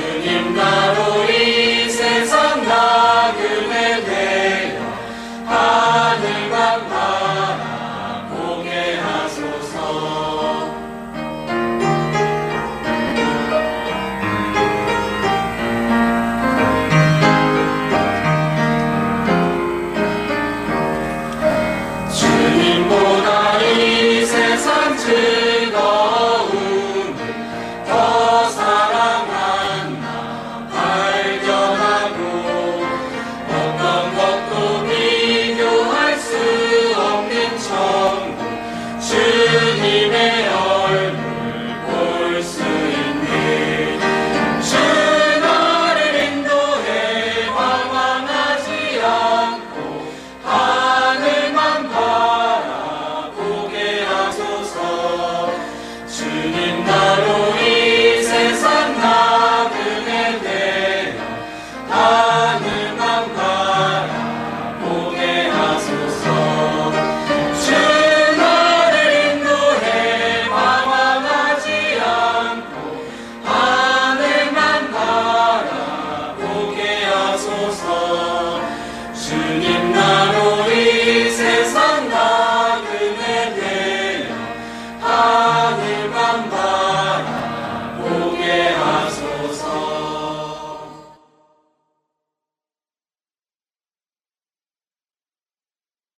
주님 나로 이 세상 나그네 되어 하늘만 바라보게 하소서. 주님보다 이 세상 즐거움을 더 사랑한 나 발견하고 어떤 것도 비교할 수 없는 천국 주님의 얼굴 볼 수 있네. 주 나를 인도해 방황하지 않고 하늘만 바라보게 하소서. 주님 나로 이 세상 나그네 되어 하늘만 바라보게 하소서. 주 나를 인도해 방황하지 않고 하늘만 바라보게 하소서. 주님